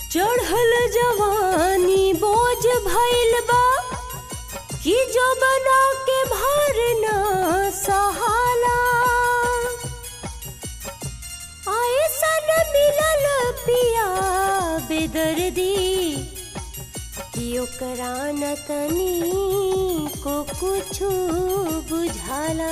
चढ़ल जवानी बोझ भइल बा कि जो बना के भरना सहाला। ऐसन मिलल पिया बेदर्दी कि ओकरा न तनी को कुछु बुझाला।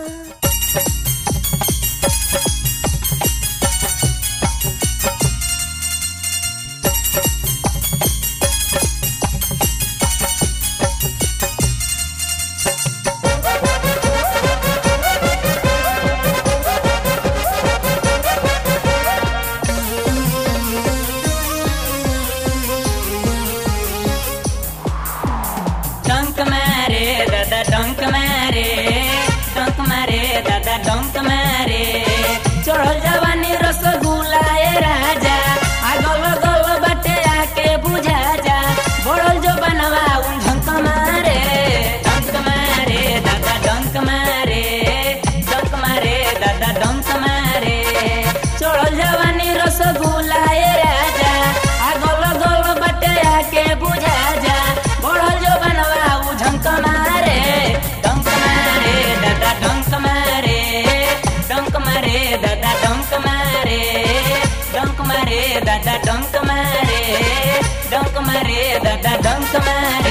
डंक मारे दादा डंक मारे चढ़ल जवानी रसगुल्ला ए राजा आ गल गल बटे आके बुझा जा बड़ल जो बनवा ढंक मारे दादा डंक मारे दादा डंक मारे चढ़ल जवानी रसगुल्ला ए राजा आ गल गल बटे आके बुझा जा बड़ल जो बनवा ढंक मारे दादा डंक मारे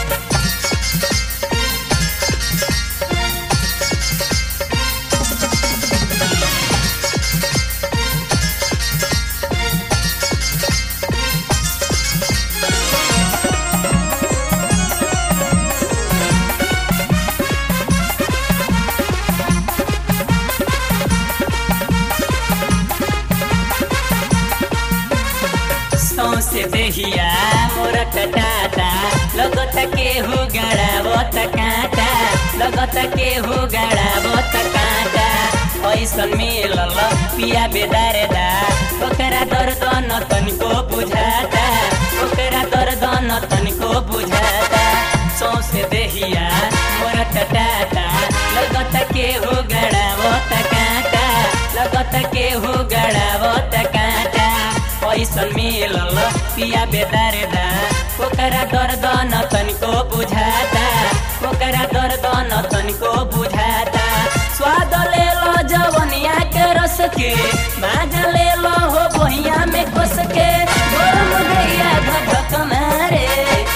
से देहिया मोर कटाता लगत के हो गड़ावत काटा लगत के हो गड़ावत काटा ऐसन मिलल पिया बेदारदा ओकरा दर्द न तनिको बुझाता ओकरा दर्द न तनिको बुझाता सौसे देहिया मोर कटाता लगत के हो गड़ावत काटा लगत के हो गड़ावत काटा ऐसन मिलल पिया बेदारदा ओकरा दर्द न तनिको बुझाता ओकरा दर्द न तनिको बुझाता स्वाद ले लो जवनिया के रस के माज ले लो हो बहिया में कस के गरम गैया धक मारे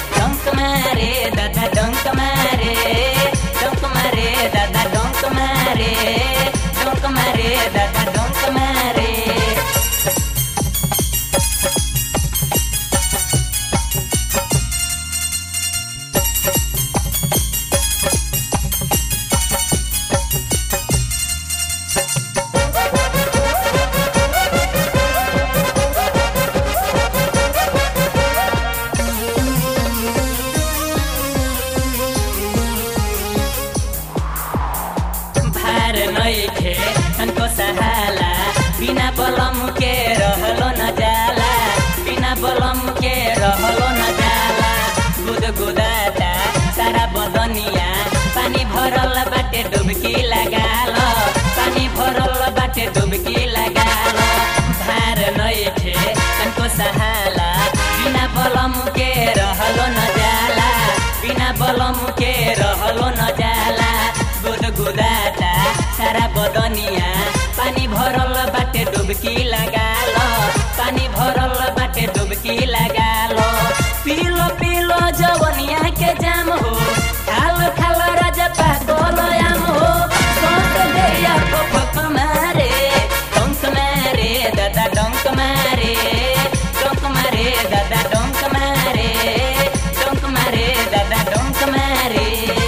दादा डंक मारे दादा डंक मारे दादा डंक मारे तनको सहाला बिना बलम के रहलो न जाला बिना बलम के रहलो न जाला गुदगुदाता सारा बदनिया पानी भरल बाटे डुबकी लगालो पानी भरल बाटे डुबकी लगालो भार नइखे तनको सहाला बिना बलम के रहलो न जाला बिना बलम के रहलो न जाला गुदगुदाता सारा बदनिया पानी भरल बाटे डुबकी लगालो पानी भरल बाटे डुबकी लगालो पीलो पीलो जवनिया के जाम हो खाल खाल राजा पागल आम हो सोच गया पक मारे दादा डंक मारे दादा डंक मारे दादा डंक मारे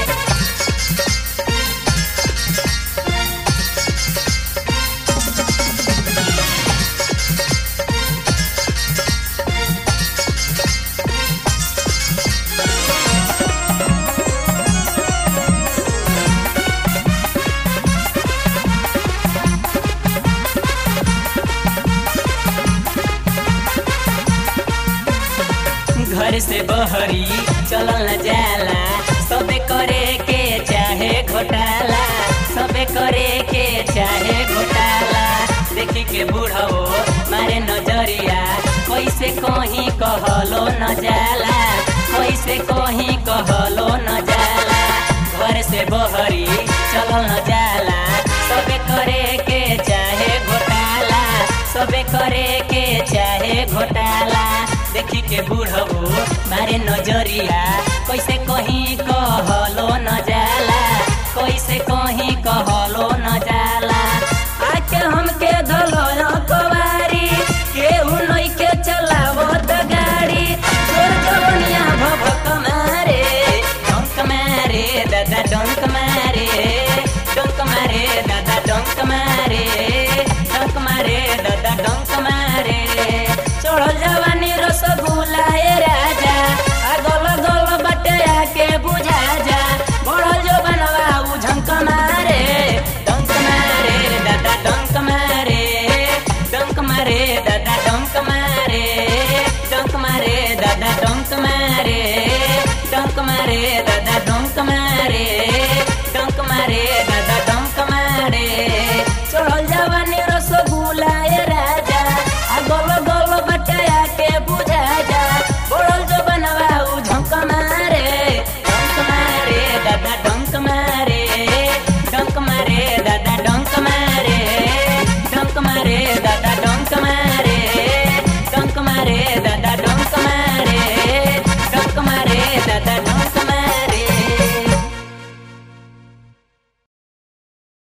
घर से बहरी चलल जाला सबे करे के चाहे घोटाला सबे करे के चाहे घोटाला देखी के बूढ़ो मारे नजरिया कैसे कहीं कहलो न जाला कैसे कहीं कहलो न जाला घर से बहरी चलल न जाला सबे करे के चाहे घोटाला सबे करे के चाहे घोटाला देखी के बूढ़ो मारे नजरिया कैसे कहीं कहलो न जाला कैसे कहीं कहलो न जाला आके हमके धलो कवारी केहू नहीं के चलावो त गाड़ी जोर जवनिया भभक मारे डंक मारे दादा डंक मारे दादा डंक मारे दादा डंक मारे चढ़ल जवानी रसगुल्ला ए राजा अगल गल बटे आके बुझा जा बढ़ल जो बनवा उ झंक मारे डंक मारे दादा डंक मारे दादा डंक मारे दादा डंक मारे दादा